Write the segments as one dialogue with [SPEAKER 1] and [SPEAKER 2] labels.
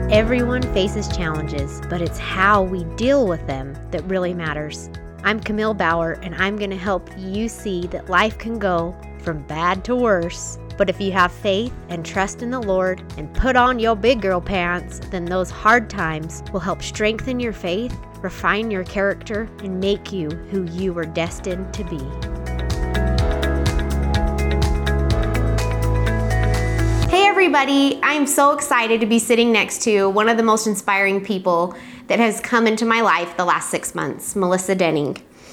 [SPEAKER 1] Everyone faces challenges, but it's how we deal with them that really matters. I'm Camille Bauer, and I'm going to help you see that life can go from bad to worse. But if you have faith and trust in the Lord and put on your big girl pants, then those hard times will help strengthen your faith, refine your character, and make you who you were destined to be. Hey everybody, I'm so excited to be sitting next to one of the most inspiring people that has come into my life the last 6 months, Melissa Denning.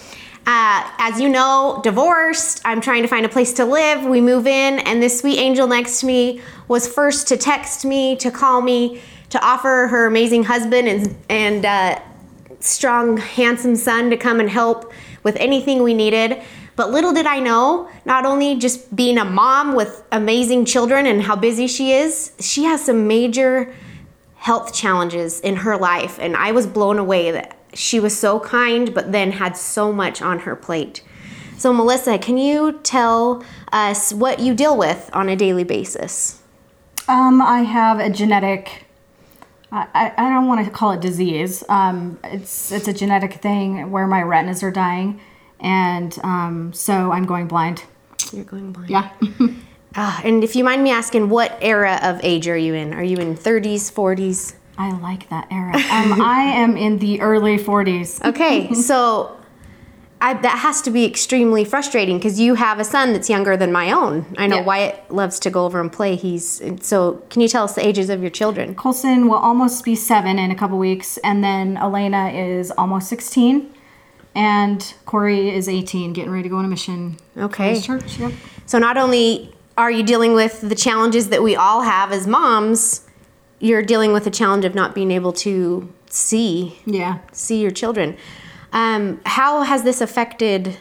[SPEAKER 1] As you know, divorced, I'm trying to find a place to live. We move in, and this sweet angel next to me was first to text me, to call me, to offer her amazing husband and strong, handsome son to come and help with anything we needed. But little did I know, not only just being a mom with amazing children and how busy she is, she has some major health challenges in her life. And I was blown away that she was so kind, but then had so much on her plate. So Melissa, can you tell us what you deal with on a daily basis?
[SPEAKER 2] I have a genetic, I don't want to call it disease. It's a genetic thing where my retinas are dying. And so I'm going blind.
[SPEAKER 1] You're going blind.
[SPEAKER 2] Yeah.
[SPEAKER 1] And if you mind me asking, what era of age are you in? Are you in 30s, 40s?
[SPEAKER 2] I like that era. I am in the early 40s.
[SPEAKER 1] Okay, so that has to be extremely frustrating because you have a son that's younger than my own. I know Wyatt loves to go over and play. So can you tell us the ages of your children?
[SPEAKER 2] Colson will almost be 7 in a couple weeks, and then Elena is almost 16. And Corey is 18, getting ready to go on a mission.
[SPEAKER 1] Okay.
[SPEAKER 2] For his church, yep.
[SPEAKER 1] So not only are you dealing with the challenges that we all have as moms, you're dealing with the challenge of not being able to see your children. How has this affected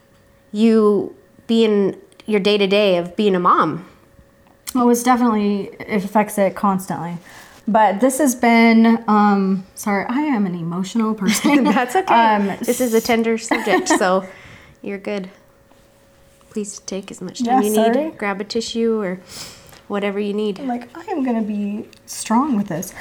[SPEAKER 1] you being your day-to-day of being a mom?
[SPEAKER 2] Oh, it affects it constantly. But this has been, sorry, I am an emotional person.
[SPEAKER 1] That's okay. This is a tender subject, so you're good. Please take as much time you need. Grab a tissue or whatever you need.
[SPEAKER 2] I am going to be strong with this.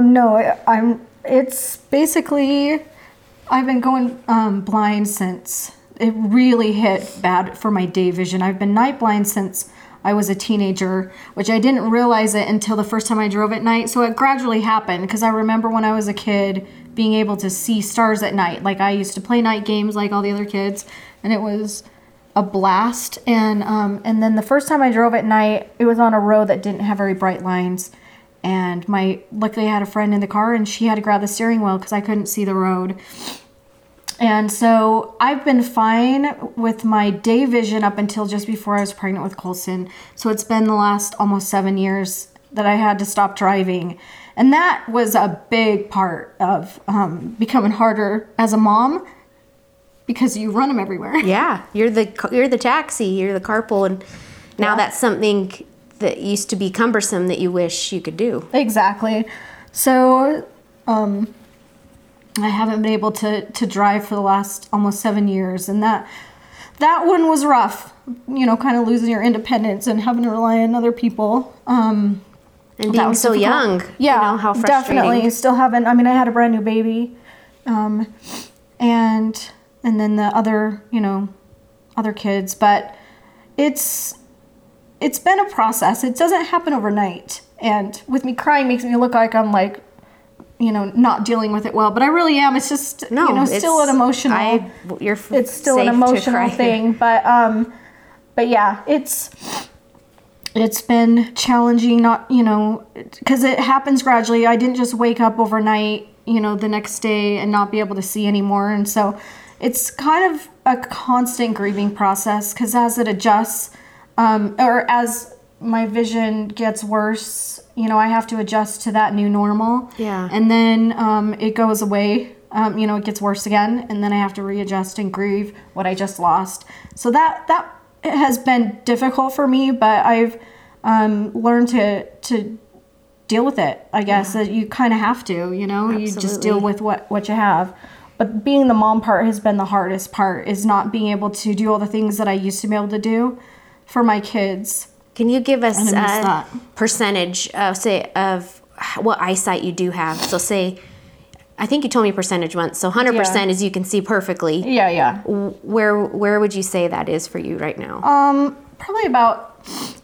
[SPEAKER 2] It's basically, I've been going blind since it really hit bad for my day vision. I've been night blind since I was a teenager, which I didn't realize it until the first time I drove at night. So it gradually happened because I remember when I was a kid being able to see stars at night. Like I used to play night games like all the other kids, and it was a blast. And then the first time I drove at night, it was on a road that didn't have very bright lines. And luckily I had a friend in the car, and she had to grab the steering wheel because I couldn't see the road. And so I've been fine with my day vision up until just before I was pregnant with Colson. So it's been the last almost 7 years that I had to stop driving. And that was a big part of becoming harder as a mom because you run them everywhere.
[SPEAKER 1] Yeah, you're the taxi, you're the carpool, and now that's something that used to be cumbersome that you wish you could do.
[SPEAKER 2] Exactly. So I haven't been able to drive for the last almost 7 years, and that one was rough, kind of losing your independence and having to rely on other people. And
[SPEAKER 1] being so difficult. Young.
[SPEAKER 2] Yeah,
[SPEAKER 1] how frustrating.
[SPEAKER 2] Definitely. Still haven't, I had a brand new baby. And then the other kids, but it's been a process. It doesn't happen overnight. And with me crying makes me look like I'm not dealing with it well, but I really am. It's just, still an emotional. It's still an emotional thing, but yeah, it's been challenging. Not, because it happens gradually. I didn't just wake up overnight, the next day and not be able to see anymore, and so it's kind of a constant grieving process. Because as it adjusts, or as my vision gets worse, I have to adjust to that new normal.
[SPEAKER 1] Yeah.
[SPEAKER 2] And then it goes away. It gets worse again, and then I have to readjust and grieve what I just lost. So that has been difficult for me, but I've learned to deal with it. I guess that you kind of have to.
[SPEAKER 1] Absolutely.
[SPEAKER 2] You just deal with what you have. But being the mom part has been the hardest part. Is not being able to do all the things that I used to be able to do for my kids.
[SPEAKER 1] Can you give us a percentage of what eyesight you do have. So say, I think you told me percentage once. So 100% is you can see perfectly.
[SPEAKER 2] Yeah.
[SPEAKER 1] Where would you say that is for you right now?
[SPEAKER 2] Probably about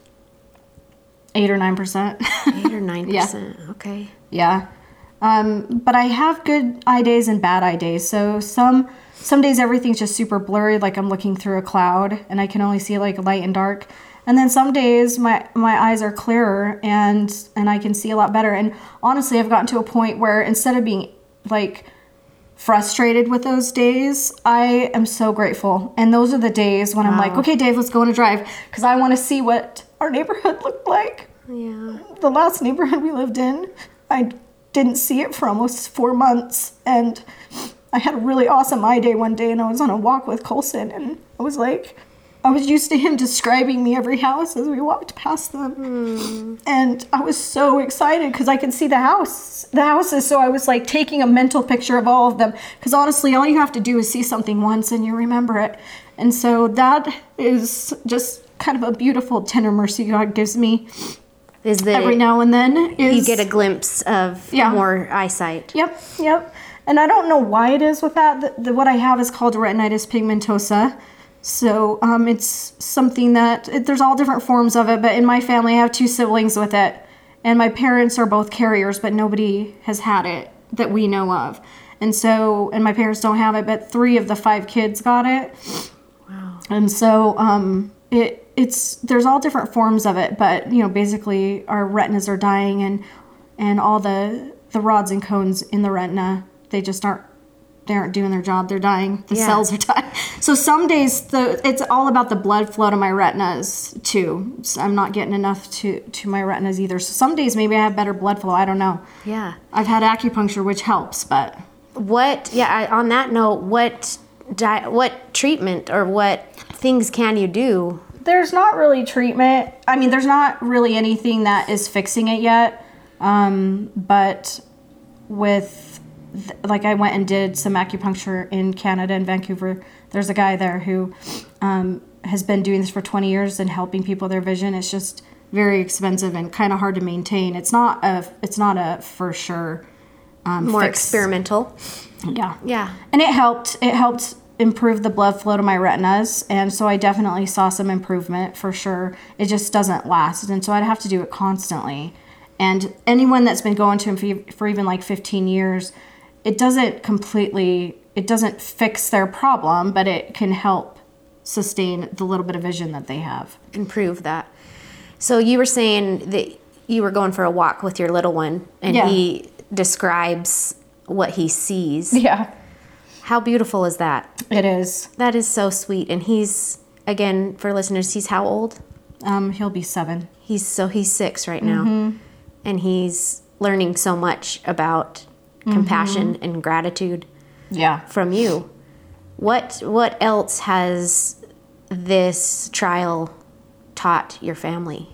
[SPEAKER 2] 8 or 9%.
[SPEAKER 1] 8 or 9%. Okay.
[SPEAKER 2] Yeah. But I have good eye days and bad eye days. So some days everything's just super blurry, like I'm looking through a cloud and I can only see like light and dark. And then some days my eyes are clearer and I can see a lot better. And honestly, I've gotten to a point where instead of being like frustrated with those days, I am so grateful. And those are the days when I'm like, okay, Dave, let's go on a drive because I want to see what our neighborhood looked like.
[SPEAKER 1] Yeah.
[SPEAKER 2] The last neighborhood we lived in, I didn't see it for almost 4 months. And I had a really awesome eye day one day and I was on a walk with Colson and I was like, I was used to him describing me every house as we walked past them. And I was so excited because I could see the houses. So I was like taking a mental picture of all of them. Because honestly, all you have to do is see something once and you remember it. And so that is just kind of a beautiful tender mercy God gives me.
[SPEAKER 1] Is that
[SPEAKER 2] every now and then
[SPEAKER 1] you get a glimpse of more eyesight.
[SPEAKER 2] Yep. And I don't know why it is with that. What I have is called retinitis pigmentosa. So it's something that, there's all different forms of it, but in my family I have 2 siblings with it. And my parents are both carriers, but nobody has had it that we know of. And my parents don't have it, but 3 of the 5 kids got it.
[SPEAKER 1] Wow.
[SPEAKER 2] And so there's all different forms of it, but basically our retinas are dying and all the rods and cones in the retina, they aren't doing their job. They're dying. The cells are dying. So some days it's all about the blood flow to my retinas too. So I'm not getting enough to my retinas either. So some days maybe I have better blood flow. I don't know.
[SPEAKER 1] Yeah.
[SPEAKER 2] I've had acupuncture, which helps, but
[SPEAKER 1] on that note, what treatment or what things can you do?
[SPEAKER 2] There's not really treatment. I mean, there's not really anything that is fixing it yet. But with, like, I went and did some acupuncture in Canada, in Vancouver. There's a guy there who has been doing this for 20 years and helping people with their vision. It's just very expensive and kind of hard to maintain. It's not a for sure
[SPEAKER 1] more
[SPEAKER 2] fix.
[SPEAKER 1] Experimental.
[SPEAKER 2] Yeah. And it helped improve the blood flow to my retinas, and so I definitely saw some improvement for sure. It just doesn't last, and so I'd have to do it constantly. And anyone that's been going to him for even like 15 years, it doesn't fix their problem, but it can help sustain the little bit of vision that they have.
[SPEAKER 1] Improve that. So you were saying that you were going for a walk with your little one, and he describes what he sees.
[SPEAKER 2] Yeah.
[SPEAKER 1] How beautiful is that?
[SPEAKER 2] It is.
[SPEAKER 1] That is so sweet. And he's, again, for listeners, he's how old?
[SPEAKER 2] He'll be 7.
[SPEAKER 1] He's 6 right now. And he's learning so much about compassion and gratitude from you. What else has this trial taught your family?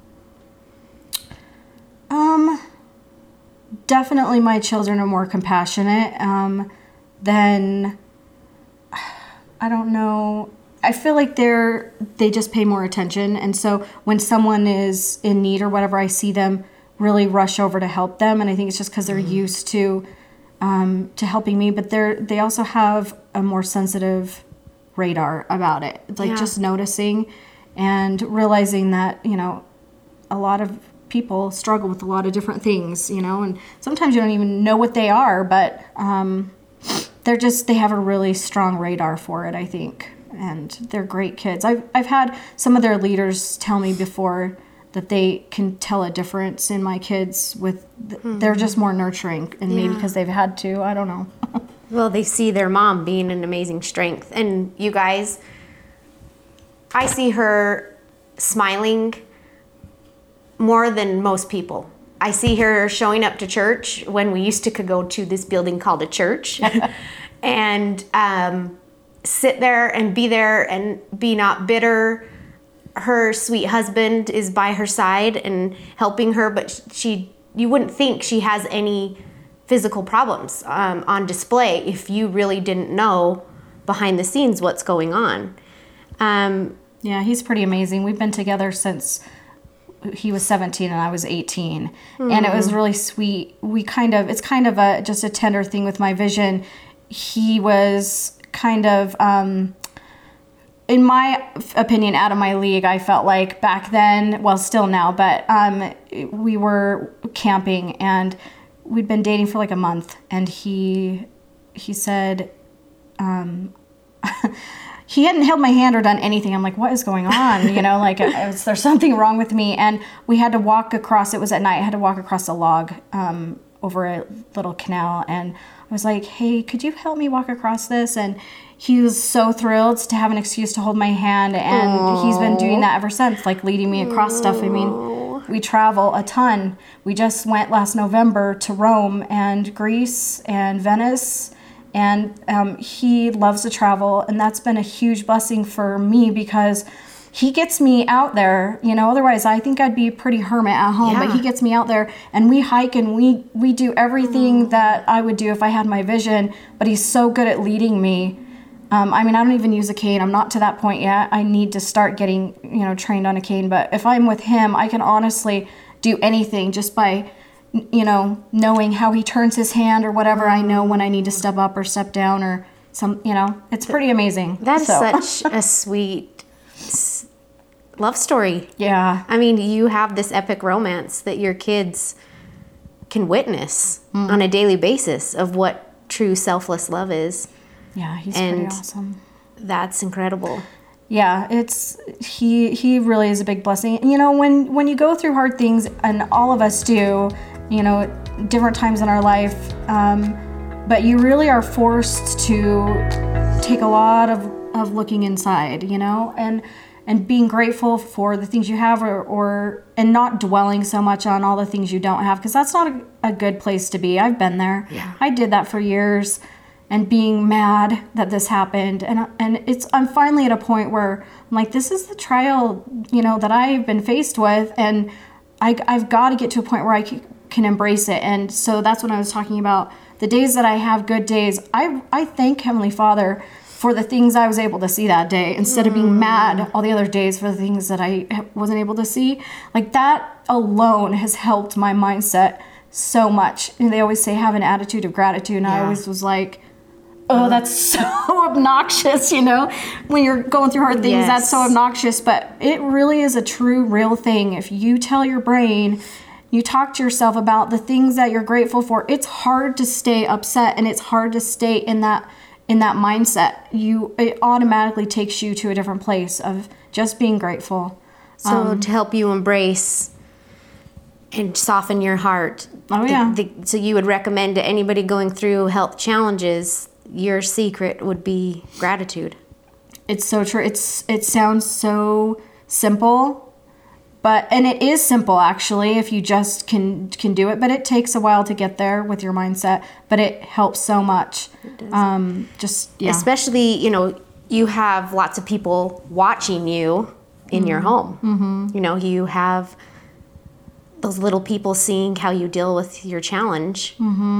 [SPEAKER 2] Definitely my children are more compassionate. Then I don't know. I feel like they just pay more attention, and so when someone is in need or whatever, I see them really rush over to help them, and I think it's just because they're used to helping me. But they also have a more sensitive radar about it, just noticing and realizing that a lot of people struggle with a lot of different things, and sometimes you don't even know what they are, but they have a really strong radar for it, I think, and they're great kids. I've had some of their leaders tell me before that they can tell a difference in my kids they're just more nurturing, and maybe because they've had to, I don't know.
[SPEAKER 1] Well, they see their mom being an amazing strength, and you guys, I see her smiling more than most people. I see her showing up to church when we used to go to this building called a church and sit there and be not bitter. Her sweet husband is by her side and helping her, but you wouldn't think she has any physical problems on display if you really didn't know behind the scenes what's going on.
[SPEAKER 2] Yeah, he's pretty amazing. We've been together since he was 17 and I was 18. And it was really sweet. It's kind of just a tender thing with my vision. He was kind of, in my opinion, out of my league. I felt like back then, well, still now, but we were camping and we'd been dating for like a month, and he said, he hadn't held my hand or done anything. I'm like, what is going on? You know, like, there's something wrong with me. And we had to walk across, it was at night, I had to walk across a log over a little canal. And I was like, hey, could you help me walk across this? And he was so thrilled to have an excuse to hold my hand. And he's been doing that ever since, like leading me across stuff. I mean, we travel a ton. We just went last November to Rome and Greece and Venice. And he loves to travel, and that's been a huge blessing for me because he gets me out there. You know, otherwise I think I'd be a pretty hermit at home, but he gets me out there, and we hike and we do everything that I would do if I had my vision, but he's so good at leading me. I mean, I don't even use a cane. I'm not to that point yet. I need to start getting, trained on a cane, but if I'm with him, I can honestly do anything just by knowing how he turns his hand or whatever. I know when I need to step up or step down or it's pretty amazing.
[SPEAKER 1] That's such a sweet love story.
[SPEAKER 2] Yeah.
[SPEAKER 1] I mean, you have this epic romance that your kids can witness on a daily basis of what true selfless love is.
[SPEAKER 2] Yeah, he's pretty awesome.
[SPEAKER 1] That's incredible.
[SPEAKER 2] Yeah, he really is a big blessing. When you go through hard things, and all of us do, different times in our life, but you really are forced to take a lot of looking inside, and being grateful for the things you have, and not dwelling so much on all the things you don't have, because that's not a good place to be. I've been there.
[SPEAKER 1] Yeah.
[SPEAKER 2] I did that for years. And being mad that this happened, and I'm finally at a point where I'm like, this is the trial, that I've been faced with, and I've got to get to a point where I can embrace it. And so that's what I was talking about. The days that I have good days, I thank Heavenly Father for the things I was able to see that day, instead of being mad all the other days for the things that I wasn't able to see. Like, that alone has helped my mindset so much. And they always say have an attitude of gratitude, and I always was like, oh, that's so obnoxious, when you're going through hard things. Yes. That's so obnoxious, but it really is a true, real thing. If you tell your brain, you talk to yourself about the things that you're grateful for, it's hard to stay upset, and it's hard to stay in that mindset. It automatically takes you to a different place of just being grateful.
[SPEAKER 1] So to help you embrace and soften your heart.
[SPEAKER 2] Oh, yeah.
[SPEAKER 1] So you would recommend to anybody going through health challenges, your secret would be gratitude.
[SPEAKER 2] It's so true. It sounds so simple, and it is simple actually if you just can do it. But it takes a while to get there with your mindset. But it helps so much.
[SPEAKER 1] It does. Especially you have lots of people watching you in your home. Mm-hmm. You have those little people seeing how you deal with your challenge,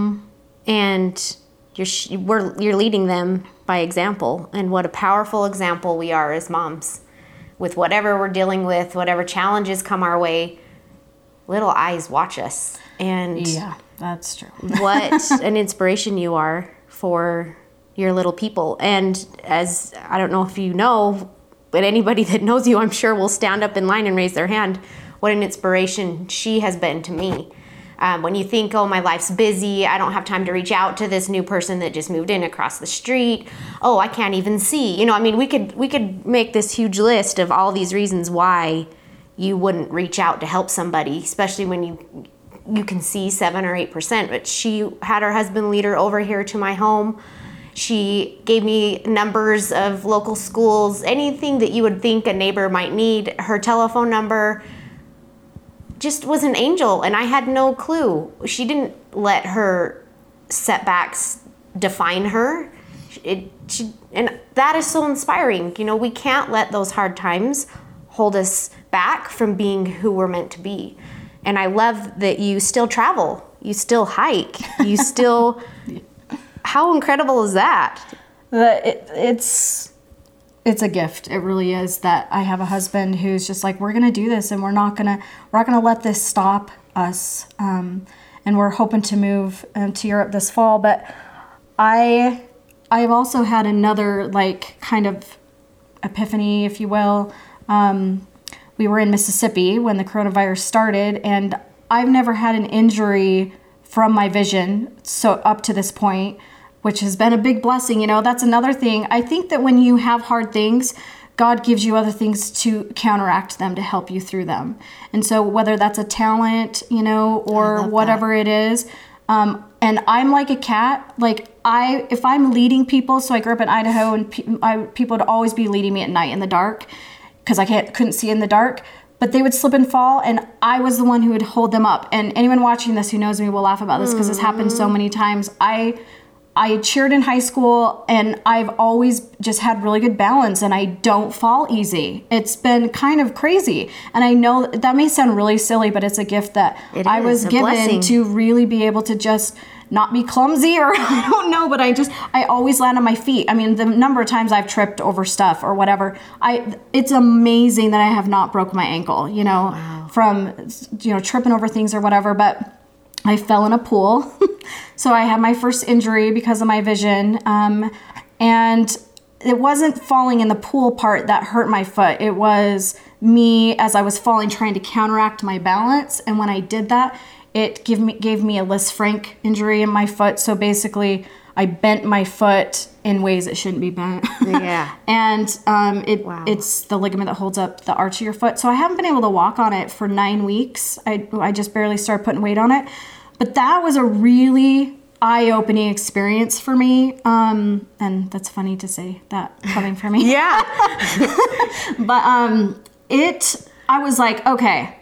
[SPEAKER 1] and you're leading them by example. And what a powerful example we are as moms. With whatever we're dealing with, whatever challenges come our way, little eyes watch us. And
[SPEAKER 2] yeah, that's true.
[SPEAKER 1] What an inspiration you are for your little people. And as I don't know if you know, but anybody that knows you, I'm sure, will stand up in line and raise their hand. What an inspiration she has been to me. When you think, oh, my life's busy, I don't have time to reach out to this new person that just moved in across the street. Oh, I can't even see. We could make this huge list of all these reasons why you wouldn't reach out to help somebody, especially when you can see 7 or 8%. But she had her husband lead her over here to my home. She gave me numbers of local schools, anything that you would think a neighbor might need, her telephone number. Just was an angel, and I had no clue. She didn't let her setbacks define her. And that is so inspiring. We can't let those hard times hold us back from being who we're meant to be. And I love that you still travel, you still hike, you still. How incredible is that?
[SPEAKER 2] it's a gift. It really is, that I have a husband who's just like, we're gonna do this, and we're not gonna let this stop us. And we're hoping to move to Europe this fall. But I've also had another like kind of epiphany, if you will. We were in Mississippi when the coronavirus started, and I've never had an injury from my vision so up to this point, which has been a big blessing. You know, that's another thing. I think that when you have hard things, God gives you other things to counteract them, to help you through them. And so whether that's a talent, you know, or whatever it is, and I'm like a cat. Like if I'm leading people, so I grew up in Idaho, and people would always be leading me at night in the dark because I couldn't see in the dark. But they would slip and fall, and I was the one who would hold them up. And anyone watching this who knows me will laugh about this because it's happened so many times. I cheered in high school, and I've always just had really good balance, and I don't fall easy. It's been kind of crazy. And I know that may sound really silly, but it's a gift that I was given blessing to really be able to just not be clumsy, or I don't know, but I always land on my feet. I mean, the number of times I've tripped over stuff or whatever, it's amazing that I have not broke my ankle, you know, from, you know, tripping over things or whatever. But I fell in a pool. So I had my first injury because of my vision. And it wasn't falling in the pool part that hurt my foot. It was me, as I was falling, trying to counteract my balance. And when I did that, it gave me a Lisfranc injury in my foot. So basically, I bent my foot in ways it shouldn't be bent.
[SPEAKER 1] Yeah.
[SPEAKER 2] And it's the ligament that holds up the arch of your foot. So I haven't been able to walk on it for 9 weeks. I just barely started putting weight on it. But that was a really eye-opening experience for me. And that's funny to say that coming from me.
[SPEAKER 1] Yeah.
[SPEAKER 2] But I was like, okay,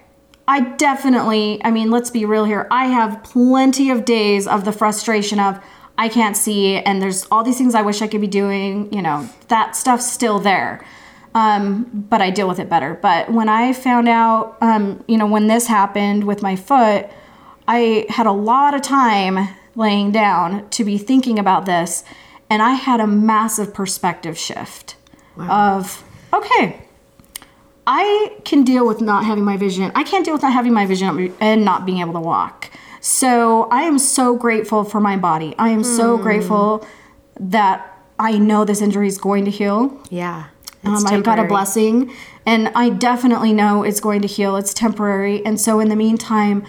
[SPEAKER 2] I mean, let's be real here. I have plenty of days of the frustration of I can't see, and there's all these things I wish I could be doing, you know, that stuff's still there. But I deal with it better. But when I found out, you know, when this happened with my foot, I had a lot of time laying down to be thinking about this, and I had a massive perspective shift of, okay, I can deal with not having my vision. I can't deal with not having my vision and not being able to walk. So I am so grateful for my body. I am so grateful that I know this injury is going to heal.
[SPEAKER 1] Yeah.
[SPEAKER 2] I've got a blessing, and I definitely know it's going to heal. It's temporary. And so in the meantime,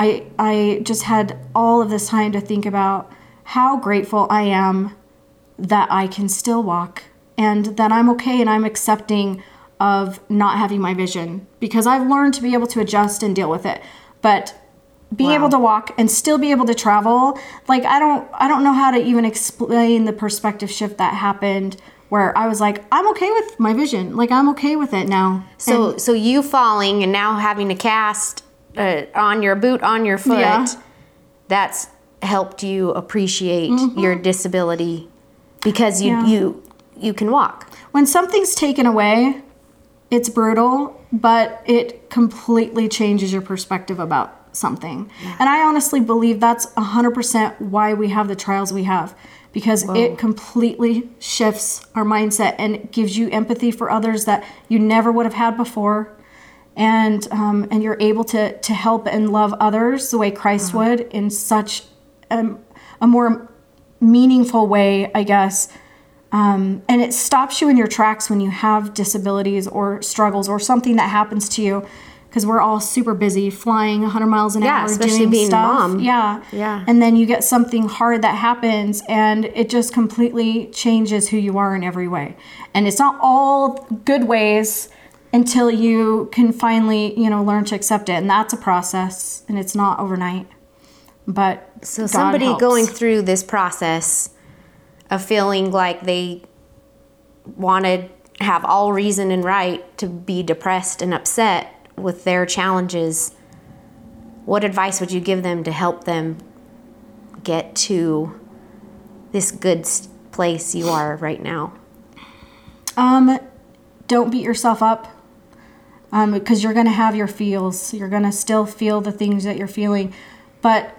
[SPEAKER 2] I just had all of this time to think about how grateful I am that I can still walk, and that I'm okay and I'm accepting of not having my vision, because I've learned to be able to adjust and deal with it. But being able to walk and still be able to travel, like I don't know how to even explain the perspective shift that happened, where I was like, I'm okay with my vision. Like, I'm okay with it now.
[SPEAKER 1] So you falling and now having a cast on your boot on your foot, that's helped you appreciate your disability, because you can walk.
[SPEAKER 2] When something's taken away, it's brutal, but it completely changes your perspective about something. Yeah. And I honestly believe that's 100% why we have the trials we have, because it completely shifts our mindset and gives you empathy for others that you never would have had before. And you're able to help and love others the way Christ would, in such a more meaningful way, I guess. And it stops you in your tracks when you have disabilities or struggles or something that happens to you, because we're all super busy flying 100 miles an hour,
[SPEAKER 1] especially
[SPEAKER 2] doing
[SPEAKER 1] being
[SPEAKER 2] stuff.
[SPEAKER 1] mom.
[SPEAKER 2] Yeah. And then you get something hard that happens, and it just completely changes who you are in every way. And it's not all good ways until you can finally, learn to accept it. And that's a process, and it's not overnight. But
[SPEAKER 1] so
[SPEAKER 2] God
[SPEAKER 1] somebody
[SPEAKER 2] helps.
[SPEAKER 1] going through this process of feeling like they want to have all reason and right to be depressed and upset with their challenges, what advice would you give them to help them get to this good place you are right now?
[SPEAKER 2] Don't beat yourself up, because you're going to have your feels. You're going to still feel the things that you're feeling, but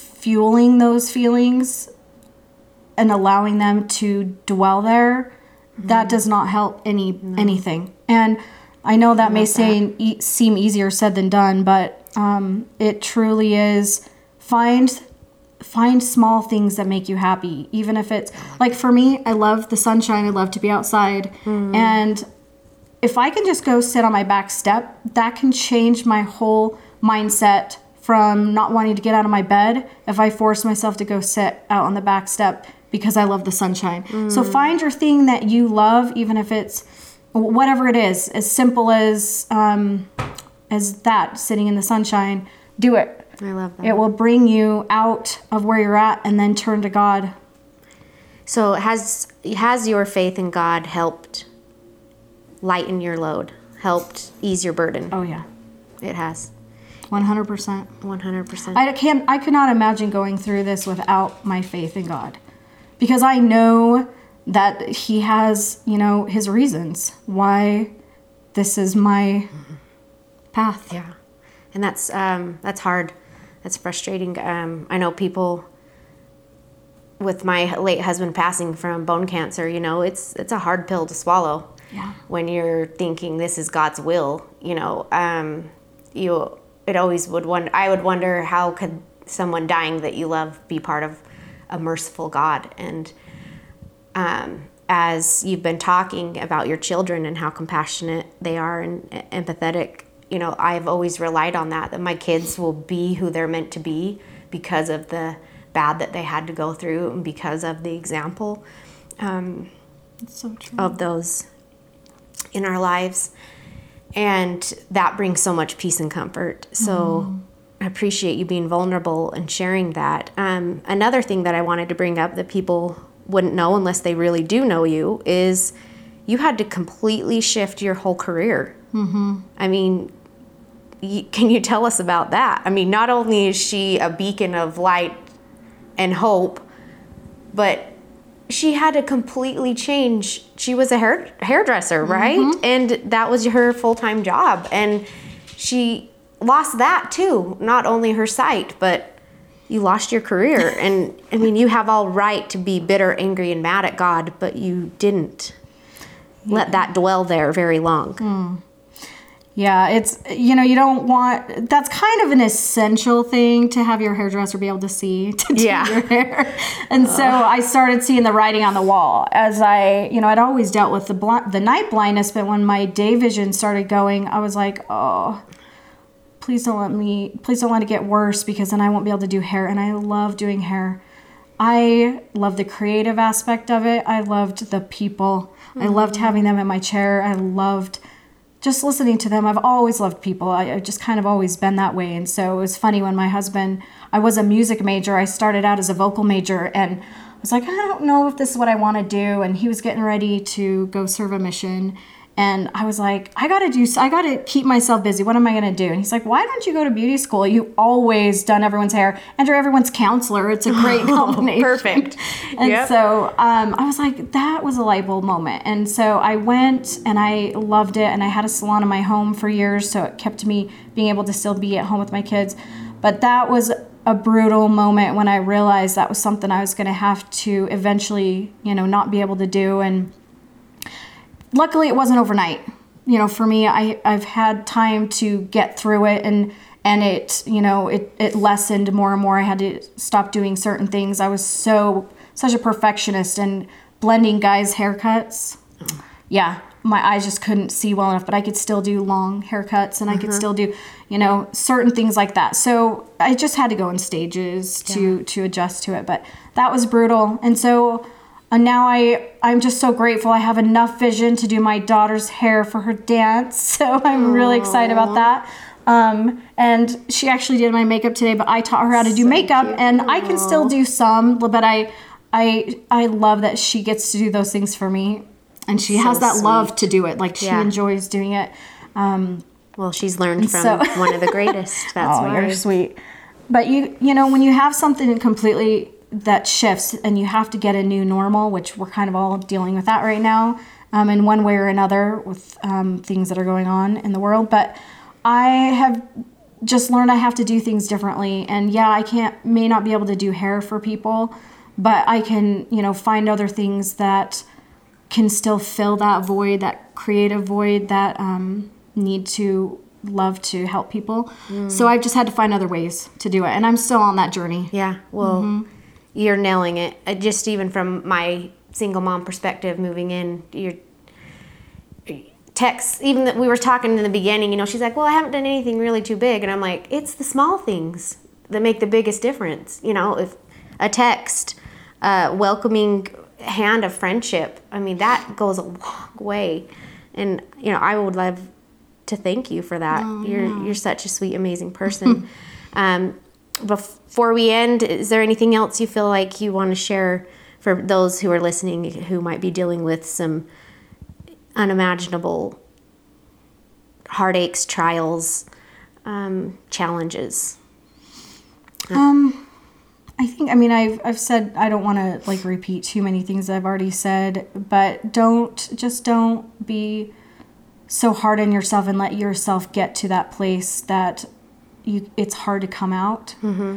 [SPEAKER 2] fueling those feelings and allowing them to dwell there That does not help anything. And I know that may seem easier said than done, but it truly is. Find small things that make you happy, even if it's like, for me, I love the sunshine. I love to be outside. And if I can just go sit on my back step, that can change my whole mindset from not wanting to get out of my bed if I force myself to go sit out on the back step because I love the sunshine. So find your thing that you love, even if it's whatever it is, as simple as that, sitting in the sunshine. Do it.
[SPEAKER 1] I love that.
[SPEAKER 2] It will bring you out of where you're at and then turn to God.
[SPEAKER 1] So has your faith in God helped lighten your load, helped ease your burden?
[SPEAKER 2] Oh yeah.
[SPEAKER 1] It has.
[SPEAKER 2] 100%.
[SPEAKER 1] 100%.
[SPEAKER 2] I could not imagine going through this without my faith in God, because I know that He has, His reasons why this is my path.
[SPEAKER 1] Yeah. And that's hard. That's frustrating. I know people, with my late husband passing from bone cancer, it's a hard pill to swallow.
[SPEAKER 2] Yeah.
[SPEAKER 1] When you're thinking this is God's will, I would wonder, how could someone dying that you love be part of a merciful God? And as you've been talking about your children and how compassionate they are and empathetic, I've always relied on that my kids will be who they're meant to be because of the bad that they had to go through and because of the example
[SPEAKER 2] It's so true.
[SPEAKER 1] of those in our lives. And that brings so much peace and comfort. So I appreciate you being vulnerable and sharing that. Another thing that I wanted to bring up that people wouldn't know unless they really do know you is you had to completely shift your whole career. I mean, can you tell us about that? I mean, not only is she a beacon of light and hope, but she had to completely change. She was a hairdresser, right? And that was her full-time job. And she lost that too. Not only her sight, but you lost your career. And I mean, you have all right to be bitter, angry, and mad at God, but you didn't let that dwell there very long.
[SPEAKER 2] Yeah, it's, you don't want, that's kind of an essential thing to have your hairdresser be able to see, to do your hair. And so I started seeing the writing on the wall as I'd always dealt with the night blindness, but when my day vision started going, I was like, oh, please don't let it get worse, because then I won't be able to do hair. And I love doing hair. I love the creative aspect of it. I loved the people. I loved having them in my chair. I loved just listening to them. I've always loved people. I've just kind of always been that way. And so it was funny when my husband, I was a music major. I started out as a vocal major, and I was like, I don't know if this is what I want to do. And he was getting ready to go serve a mission. And I was like, I got to keep myself busy. What am I going to do? And he's like, why don't you go to beauty school? You always done everyone's hair and you're everyone's counselor. It's a great combination.
[SPEAKER 1] Perfect.
[SPEAKER 2] And so I was like, that was a light bulb moment. And so I went and I loved it. And I had a salon in my home for years. So it kept me being able to still be at home with my kids. But that was a brutal moment when I realized that was something I was going to have to eventually, not be able to do. And luckily, it wasn't overnight. For me, I've had time to get through it, and it, it lessened more and more. I had to stop doing certain things. I was such a perfectionist, and blending guys' haircuts. Yeah, my eyes just couldn't see well enough, but I could still do long haircuts, and I could still do, certain things like that. So I just had to go in stages to adjust to it. But that was brutal, and so. And now I'm just so grateful I have enough vision to do my daughter's hair for her dance. So I'm really excited about that. And she actually did my makeup today, but I taught her how to do makeup. Cute. And I can still do some, but I love that she gets to do those things for me. And she has that love to do it. Like, she enjoys doing it.
[SPEAKER 1] Well, she's learned from one of the greatest. That's why.
[SPEAKER 2] You're sweet. But when you have something completely that shifts and you have to get a new normal, which we're kind of all dealing with that right now, in one way or another with things that are going on in the world. But I have just learned I have to do things differently. And I may not be able to do hair for people, but I can, find other things that can still fill that void, that creative void, that need to love to help people. So I've just had to find other ways to do it, and I'm still on that journey.
[SPEAKER 1] Yeah, well, you're nailing it. Just even from my single mom perspective, moving in, your texts, even that we were talking in the beginning, you know, she's like, well, I haven't done anything really too big, and I'm like, it's the small things that make the biggest difference. You know, if a text, welcoming hand of friendship, I mean, that goes a long way. And, you know, I would love to thank you for that. You're such a sweet, amazing person. Before we end, is there anything else you feel like you want to share for those who are listening who might be dealing with some unimaginable heartaches, trials, challenges?
[SPEAKER 2] I think, I mean, I've said, I don't want to like repeat too many things I've already said, but don't be so hard on yourself and let yourself get to that place that it's hard to come out.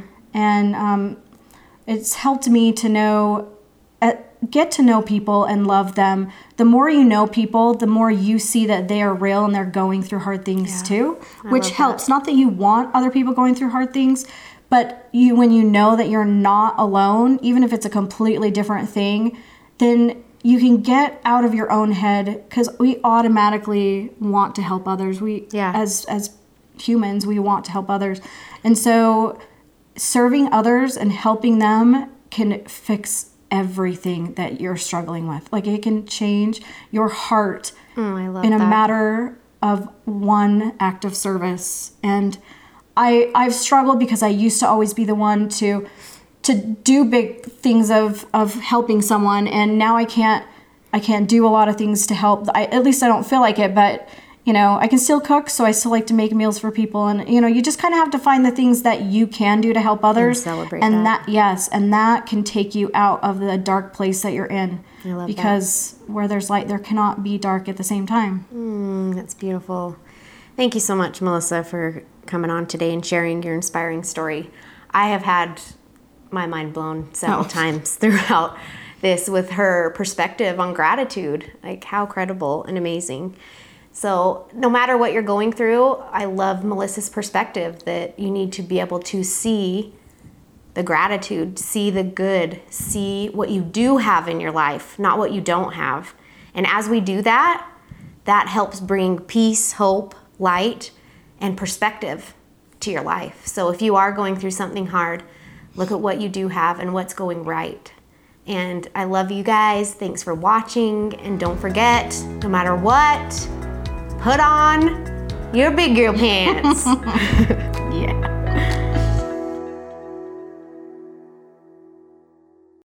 [SPEAKER 2] And it's helped me to get to know people and love them. The more you know people, the more you see that they are real and they're going through hard things too, which helps. Not that you want other people going through hard things, but when you know that you're not alone, even if it's a completely different thing, then you can get out of your own head, because we automatically want to help others. As humans, we want to help others. And so serving others and helping them can fix everything that you're struggling with. Like, it can change your heart in a matter of one act of service. And I've struggled because I used to always be the one to do big things of helping someone, and now I can't do a lot of things to help. At least I don't feel like it, but you know, I can still cook, so I still like to make meals for people. And you know, you just kind of have to find the things that you can do to help others,
[SPEAKER 1] and celebrate
[SPEAKER 2] and
[SPEAKER 1] that.
[SPEAKER 2] And that can take you out of the dark place that you're in.
[SPEAKER 1] I love
[SPEAKER 2] because where there's light, there cannot be dark at the same time.
[SPEAKER 1] That's beautiful. Thank you so much, Melissa, for coming on today and sharing your inspiring story. I have had my mind blown several times throughout this with her perspective on gratitude. Like, how credible and amazing. So no matter what you're going through, I love Melissa's perspective that you need to be able to see the gratitude, see the good, see what you do have in your life, not what you don't have. And as we do that, that helps bring peace, hope, light, and perspective to your life. So if you are going through something hard, look at what you do have and what's going right. And I love you guys. Thanks for watching. And don't forget, no matter what, put on your big girl pants.
[SPEAKER 2] Yeah.